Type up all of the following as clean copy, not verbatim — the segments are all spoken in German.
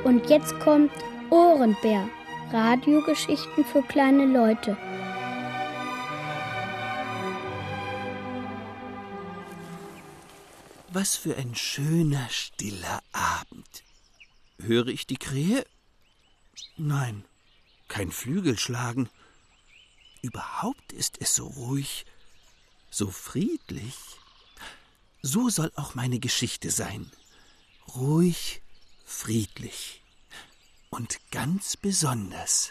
Und jetzt kommt Ohrenbär. Radiogeschichten für kleine Leute. Was für ein schöner, stiller Abend. Höre ich die Krähe? Nein, kein Flügelschlagen. Überhaupt ist es so ruhig, so friedlich. So soll auch meine Geschichte sein. Ruhig, friedlich. Und ganz besonders.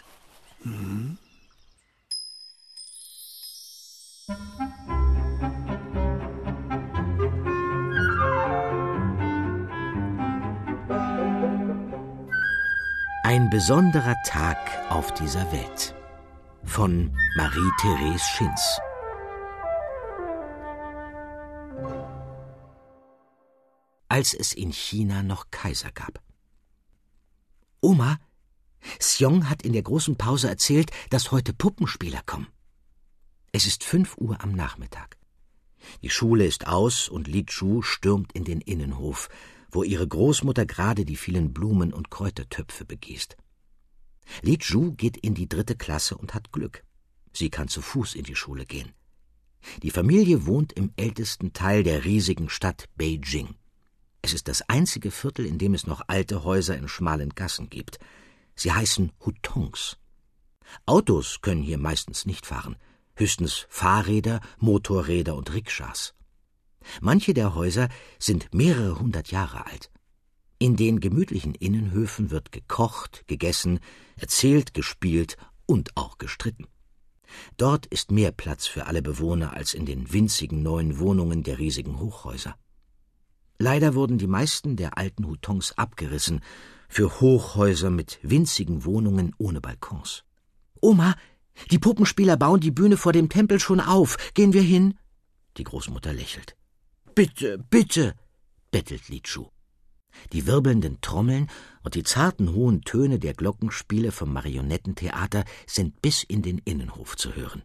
Ein besonderer Tag auf dieser Welt von Marie-Therese Schinz. Als es in China noch Kaiser gab. Oma, Xiong hat in der großen Pause erzählt, dass heute Puppenspieler kommen. Es ist 5 Uhr am Nachmittag. Die Schule ist aus und Li Zhu stürmt in den Innenhof, wo ihre Großmutter gerade die vielen Blumen- und Kräutertöpfe begießt. Li Zhu geht in die 3. Klasse und hat Glück. Sie kann zu Fuß in die Schule gehen. Die Familie wohnt im ältesten Teil der riesigen Stadt Beijing. Es ist das einzige Viertel, in dem es noch alte Häuser in schmalen Gassen gibt. Sie heißen Hutongs. Autos können hier meistens nicht fahren, höchstens Fahrräder, Motorräder und Rikschas. Manche der Häuser sind mehrere 100 Jahre alt. In den gemütlichen Innenhöfen wird gekocht, gegessen, erzählt, gespielt und auch gestritten. Dort ist mehr Platz für alle Bewohner als in den winzigen neuen Wohnungen der riesigen Hochhäuser. Leider wurden die meisten der alten Hutongs abgerissen für Hochhäuser mit winzigen Wohnungen ohne Balkons. »Oma, die Puppenspieler bauen die Bühne vor dem Tempel schon auf. Gehen wir hin?« Die Großmutter lächelt. »Bitte, bitte«, bettelt Li Zhu. Die wirbelnden Trommeln und die zarten hohen Töne der Glockenspiele vom Marionettentheater sind bis in den Innenhof zu hören.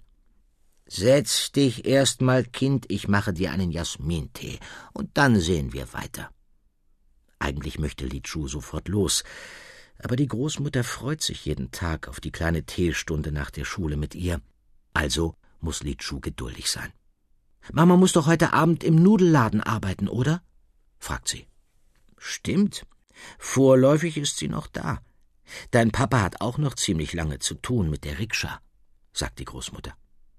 »Setz dich erst mal, Kind, ich mache dir einen Jasmintee, und dann sehen wir weiter.« Eigentlich möchte Li Zhu sofort los, aber die Großmutter freut sich jeden Tag auf die kleine Teestunde nach der Schule mit ihr. Also muss Li Zhu geduldig sein. »Mama muss doch heute Abend im Nudelladen arbeiten, oder?« fragt sie. »Stimmt. Vorläufig ist sie noch da. Dein Papa hat auch noch ziemlich lange zu tun mit der Rikscha«, sagt die Großmutter.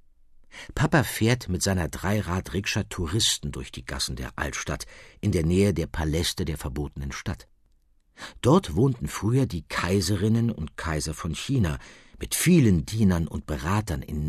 Papa fährt mit seiner Dreirad-Rikscha Touristen durch die Gassen der Altstadt in der Nähe der Paläste der verbotenen Stadt. Dort wohnten früher die Kaiserinnen und Kaiser von China mit vielen Dienern und Beratern in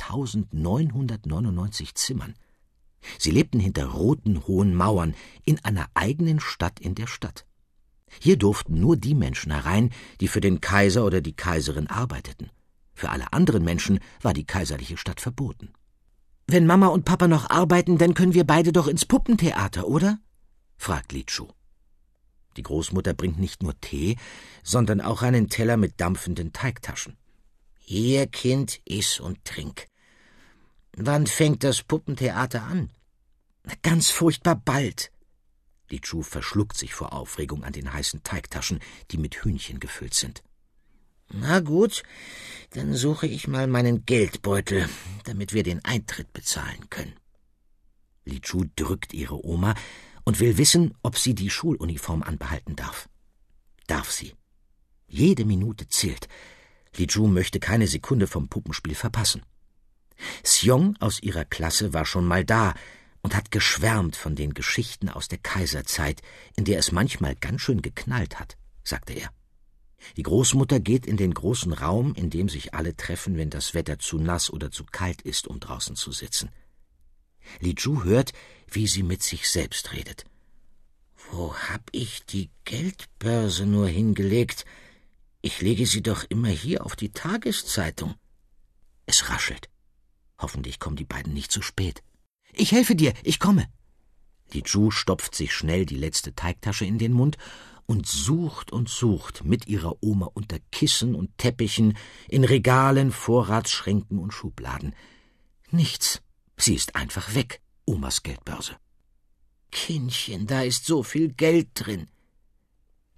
9.999 Zimmern. Sie lebten hinter roten, hohen Mauern in einer eigenen Stadt in der Stadt. Hier durften nur die Menschen herein, die für den Kaiser oder die Kaiserin arbeiteten. Für alle anderen Menschen war die kaiserliche Stadt verboten. »Wenn Mama und Papa noch arbeiten, dann können wir beide doch ins Puppentheater, oder?« fragt Li Zhu. Die Großmutter bringt nicht nur Tee, sondern auch einen Teller mit dampfenden Teigtaschen. »Hier, Kind, iss und trink. Wann fängt das Puppentheater an?« »Ganz furchtbar bald.« Li Zhu verschluckt sich vor Aufregung an den heißen Teigtaschen, die mit Hühnchen gefüllt sind. »Na gut, dann suche ich mal meinen Geldbeutel, damit wir den Eintritt bezahlen können.« Li Zhu drückt ihre Oma und will wissen, ob sie die Schuluniform anbehalten darf. Darf sie. Jede Minute zählt. Li Zhu möchte keine Sekunde vom Puppenspiel verpassen. Xiong aus ihrer Klasse war schon mal da und hat geschwärmt von den Geschichten aus der Kaiserzeit, in der es manchmal ganz schön geknallt hat, sagte er. Die Großmutter geht in den großen Raum, in dem sich alle treffen, wenn das Wetter zu nass oder zu kalt ist, um draußen zu sitzen. Li Zhu hört, wie sie mit sich selbst redet. »Wo hab ich die Geldbörse nur hingelegt? Ich lege sie doch immer hier auf die Tageszeitung.« Es raschelt. Hoffentlich kommen die beiden nicht zu spät. »Ich helfe dir, ich komme.« Li Zhu stopft sich schnell die letzte Teigtasche in den Mund und sucht mit ihrer Oma unter Kissen und Teppichen, in Regalen, Vorratsschränken und Schubladen. Nichts. Sie ist einfach weg, Omas Geldbörse. »Kindchen, da ist so viel Geld drin.«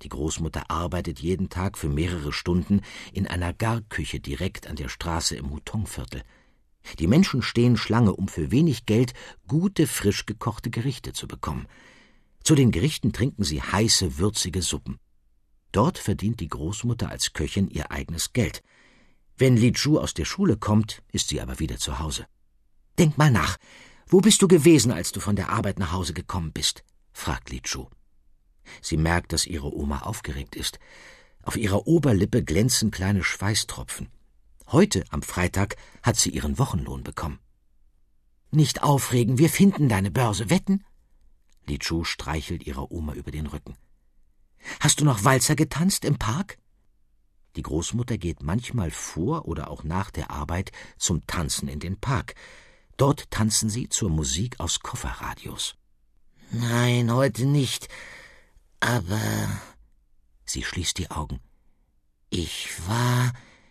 Die Großmutter arbeitet jeden Tag für mehrere Stunden in einer Garküche direkt an der Straße im Hutongviertel. Die Menschen stehen Schlange, um für wenig Geld gute, frisch gekochte Gerichte zu bekommen. Zu den Gerichten trinken sie heiße, würzige Suppen. Dort verdient die Großmutter als Köchin ihr eigenes Geld. Wenn Li Zhu aus der Schule kommt, ist sie aber wieder zu Hause. »Denk mal nach. Wo bist du gewesen, als du von der Arbeit nach Hause gekommen bist?« fragt Li Zhu. Sie merkt, dass ihre Oma aufgeregt ist. Auf ihrer Oberlippe glänzen kleine Schweißtropfen. Heute, am Freitag, hat sie ihren Wochenlohn bekommen. »Nicht aufregen, wir finden deine Börse, wetten?« Li Zhu streichelt ihrer Oma über den Rücken. »Hast du noch Walzer getanzt im Park?« Die Großmutter geht manchmal vor oder auch nach der Arbeit zum Tanzen in den Park. Dort tanzen sie zur Musik aus Kofferradios. »Nein, heute nicht. Aber...« Sie schließt die Augen. »Ich war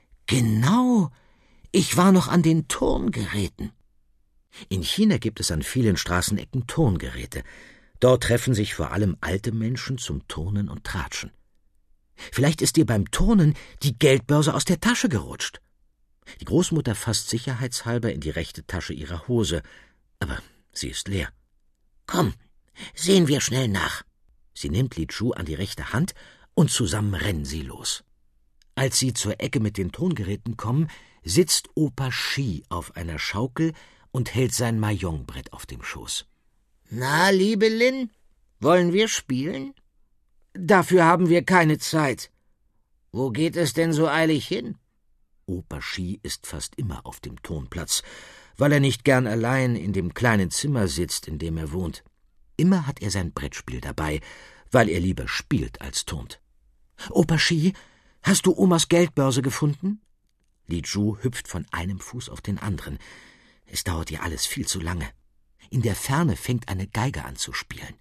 noch an den Turngeräten.« In China gibt es an vielen Straßenecken Turngeräte. Dort treffen sich vor allem alte Menschen zum Turnen und Tratschen. Vielleicht ist dir beim Turnen die Geldbörse aus der Tasche gerutscht. Die Großmutter fasst sicherheitshalber in die rechte Tasche ihrer Hose, aber sie ist leer. »Komm, sehen wir schnell nach.« Sie nimmt Li Zhu an die rechte Hand und zusammen rennen sie los. Als sie zur Ecke mit den Tongeräten kommen, sitzt Opa Shi auf einer Schaukel und hält sein Mahjongbrett auf dem Schoß. »Na, liebe Lin, wollen wir spielen?« »Dafür haben wir keine Zeit.« »Wo geht es denn so eilig hin?« Opa Shi ist fast immer auf dem Turnplatz, weil er nicht gern allein in dem kleinen Zimmer sitzt, in dem er wohnt. Immer hat er sein Brettspiel dabei, weil er lieber spielt als turnt. »Opa Shi, hast du Omas Geldbörse gefunden?« Li Zhu hüpft von einem Fuß auf den anderen. Es dauert ihr alles viel zu lange. In der Ferne fängt eine Geige an zu spielen.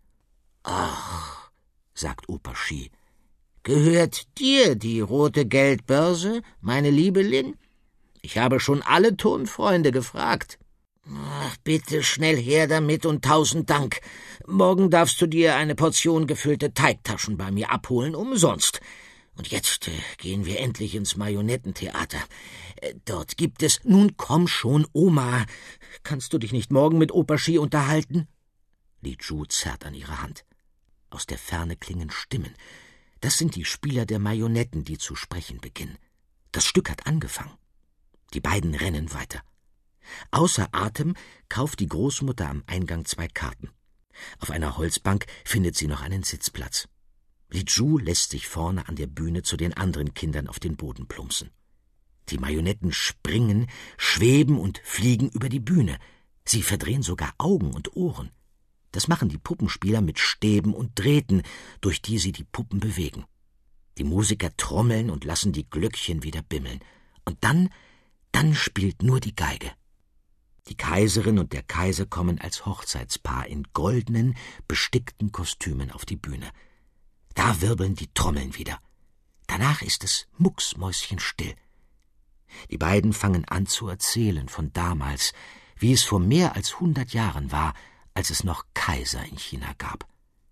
»Ach«, sagt Opa Shi, »gehört dir die rote Geldbörse, meine liebe Lin? Ich habe schon alle Turnfreunde gefragt.« »Ach, bitte schnell her damit und 1000 Dank. Morgen darfst du dir eine Portion gefüllte Teigtaschen bei mir abholen, umsonst. Und jetzt gehen wir endlich ins Marionettentheater. Dort gibt es...« »Nun komm schon, Oma. Kannst du dich nicht morgen mit Opa Shi unterhalten?« Li Zhu zerrt an ihrer Hand. Aus der Ferne klingen Stimmen. Das sind die Spieler der Marionetten, die zu sprechen beginnen. Das Stück hat angefangen. Die beiden rennen weiter. Außer Atem kauft die Großmutter am Eingang 2 Karten. Auf einer Holzbank findet sie noch einen Sitzplatz. Li Zhu lässt sich vorne an der Bühne zu den anderen Kindern auf den Boden plumpsen. Die Marionetten springen, schweben und fliegen über die Bühne. Sie verdrehen sogar Augen und Ohren. Das machen die Puppenspieler mit Stäben und Drähten, durch die sie die Puppen bewegen. Die Musiker trommeln und lassen die Glöckchen wieder bimmeln. Und dann spielt nur die Geige. Die Kaiserin und der Kaiser kommen als Hochzeitspaar in goldenen, bestickten Kostümen auf die Bühne. Da wirbeln die Trommeln wieder. Danach ist es mucksmäuschenstill. Die beiden fangen an zu erzählen von damals, wie es vor mehr als 100 Jahren war, als es noch Kaiser in China gab.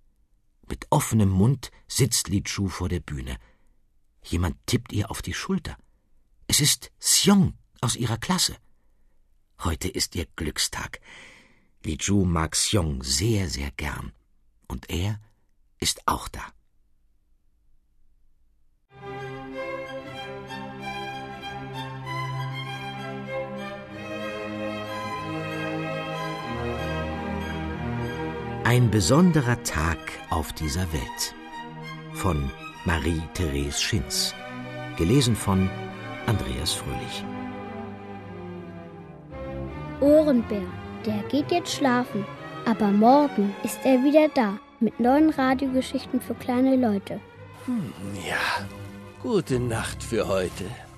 Mit offenem Mund sitzt Li Zhu vor der Bühne. Jemand tippt ihr auf die Schulter. Es ist Xiong aus ihrer Klasse. Heute ist ihr Glückstag. Li Zhu mag Xiong sehr, sehr gern. Und er ist auch da. Ein besonderer Tag auf dieser Welt. Von Marie-Therese Schinz. Gelesen von Andreas Fröhlich. Ohrenbär, der geht jetzt schlafen. Aber morgen ist er wieder da mit neuen Radiogeschichten für kleine Leute. Ja, gute Nacht für heute.